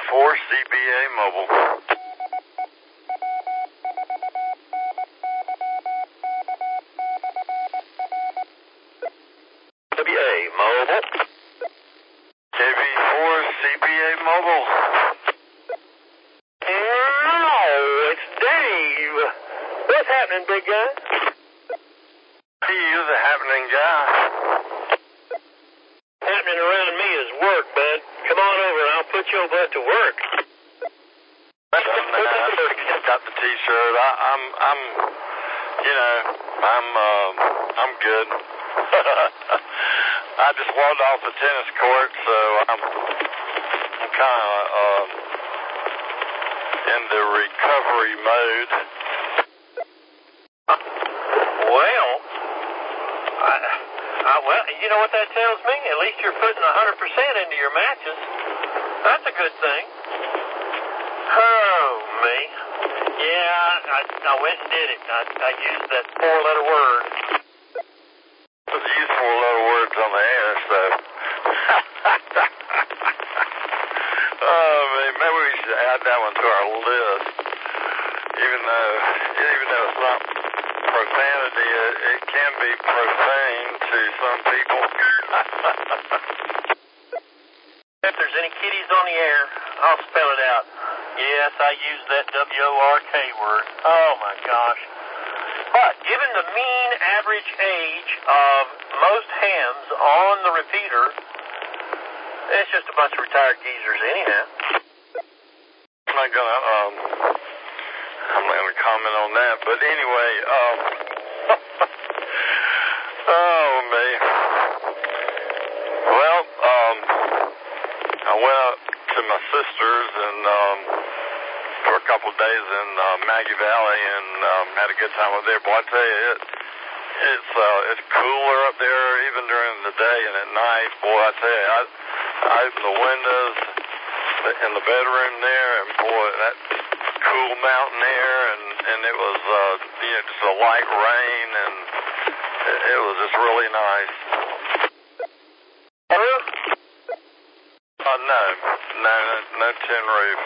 KB4 CBA Mobile. CBA Mobile. KB4 CBA Mobile. No, it's Dave. What's happening, big guy? Hey, you're the happening guy. Happening around me is work, bud. Come on over and I'll put your butt to work. I got the T-shirt. I'm good. I just walked off the tennis court, so I'm kind of in the recovery mode. Well, you know what that tells me? At least you're putting 100% into your matches. That's a good thing. Oh, me. Yeah, I went and did it. I used that 4-letter word. You use 4-letter words on the air, so. Oh, man, maybe we should add that one to our list. Even though it's not profanity, it can be profane to some people. If there's any kiddies on the air, I'll spell it out. Yes, I use that W-O-R-K word. Oh, my gosh. But given the mean average age of most hams on the repeater, it's just a bunch of retired geezers anyhow. I'm not gonna comment on that, but anyway, oh man. Well, I went up to my sister's and for a couple of days in Maggie Valley and had a good time up there. Boy, I tell you, it's cooler up there even during the day and at night. Boy, I tell you, I opened the windows in the bedroom there, and boy, that cool mountain air, and it was just a light rain, and it was just really nice. No tin roof,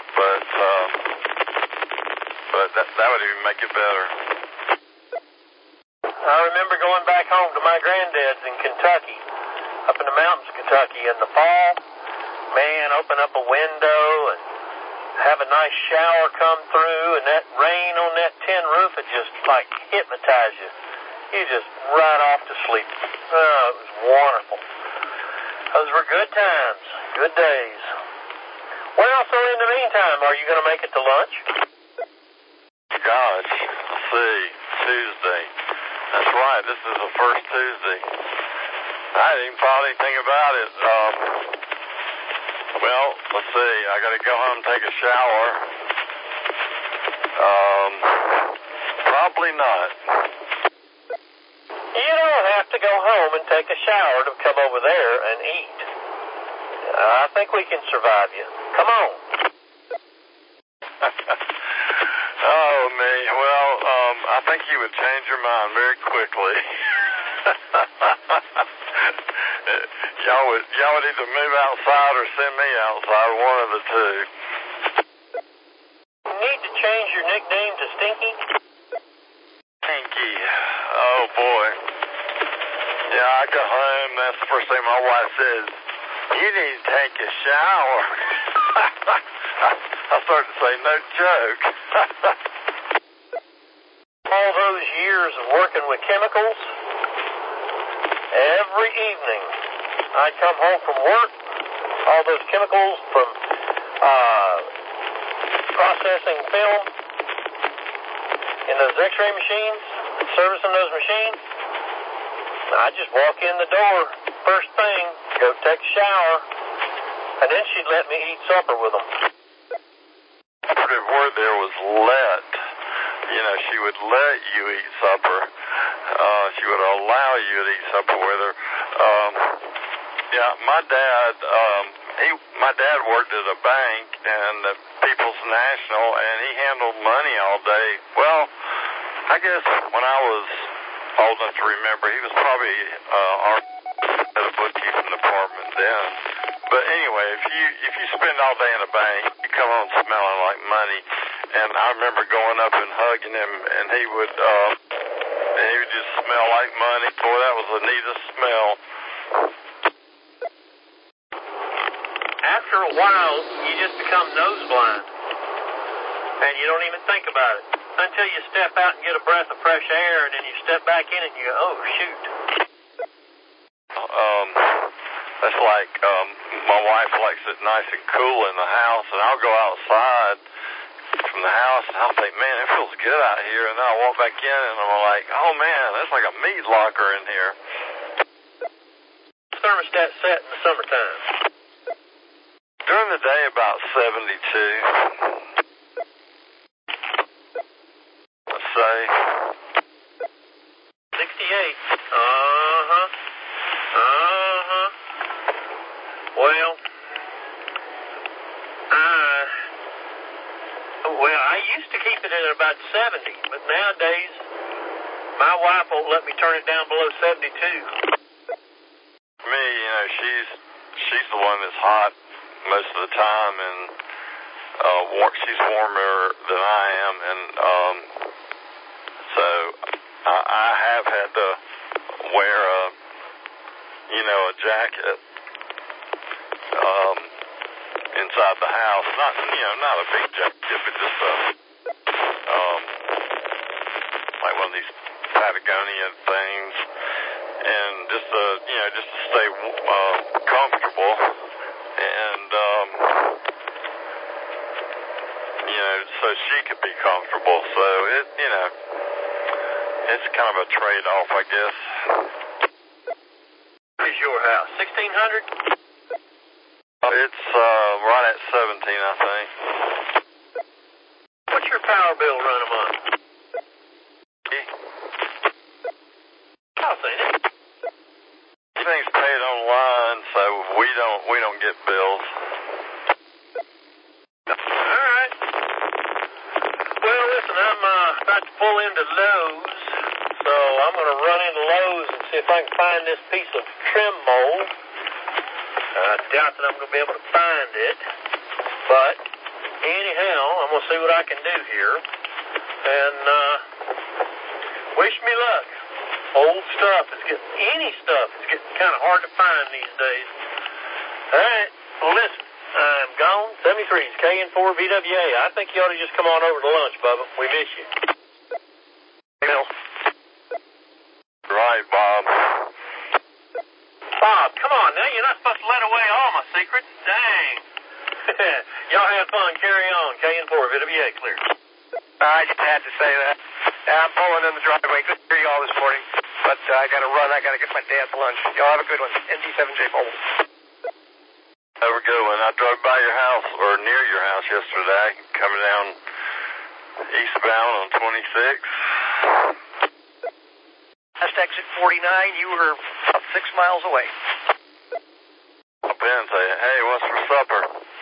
but that would even make it better. I remember going back home to my granddad's in Kentucky, up in the mountains of Kentucky in the fall. Man, open up a window and have a nice shower come through, and that rain on that tin roof, it just like hypnotized you. You just right off to sleep. Oh, it was wonderful. Those were good times, good days. Well, so in the meantime, are you going to make it to lunch? Gosh, let's see, Tuesday. That's right, this is the first Tuesday. I hadn't even thought anything about it. Well, let's see, I got to go home and take a shower. Probably not. You don't have to go home and take a shower to come over there and eat. I think we can survive you. Come on. Oh, me. Well, I think you would change your mind very quickly. Y'all would either move outside or send me outside, one of the two. You need to change your nickname to Stinky? Stinky. Oh, boy. Yeah, I got home, that's the first thing my wife says, you need to take a shower. I started to say, no joke. All those years of working with chemicals, every evening I'd come home from work, all those chemicals from processing film in those x-ray machines, servicing those machines. I'd just walk in the door, first thing, go take a shower, and then she'd let me eat supper with them. The operative word there was let. She would let you eat supper. She would allow you to eat supper with her. My dad worked at a bank and the People's National, and he handled money all day. Well, I guess when I was old enough to remember, he was probably at a bookkeeping department then. But anyway, if you spend all day in a bank, you come I remember going up and hugging him, and he would just smell like money. Boy, that was the neatest smell. After a while, you just become nose blind, and you don't even think about it until you step out and get a breath of fresh air, and then you step back in and you go, oh, shoot. That's like my wife likes it nice and cool in the house, and I'll go outside from the house, and I'll think, man, it feels good out here, and then I'll walk back in, and I'm like, oh, man, that's like a meat locker in here. Thermostat set in the summertime? During the day, about 72. Let's say 68. Well, I used to keep it at about 70, but nowadays, my wife won't let me turn it down below 72. Me, she's the one that's hot most of the time, and she's warmer than I am, and so I have had to wear a jacket inside the house. Not a big jacket, but just like one of these Patagonia things, and just to stay comfortable, and so she could be comfortable. So it's kind of a trade-off, I guess. Where's your house? 1600? It's right at 17, I think. What's your power bill run a month? I'll say it. Everything's paid online, so we don't get bills. All right. Well, listen, I'm about to pull into Lowe's, so I'm going to run into Lowe's and see if I can find this piece of trim mold. I doubt that I'm going to be able to find it, but anyhow, I'm going to see what I can do here, and wish me luck. Old stuff is any stuff is getting kind of hard to find these days. All right, well, listen, I'm gone. 73's KN4VWA. I think you ought to just come on over to lunch, Bubba. We miss you. Bill. Right, Bob. Bob, come on now. You're not supposed to let away all my secrets. Dang. Y'all have fun. Carry on. KN4VWA clear. I just had to say that. I'm pulling in the driveway. Good to hear you all this morning. But I got to run. I got to get my dad's lunch. Y'all have a good one. ND7J Mobile. Have a good one. I drove by your house, or near your house yesterday, coming down eastbound on 26. Last exit 49. You were about 6 miles away. I'll be and say, hey, what's for supper?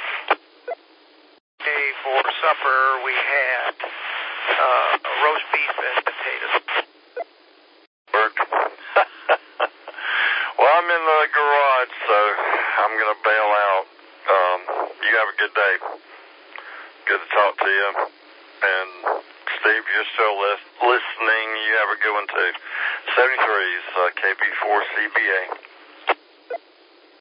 Okay, for supper we had roast beef and potatoes. Well, I'm in the garage, so I'm going to bail out. You have a good day. Good to talk to you. And Steve, you're still listening. You have a good one, too. 73's KB4CBA.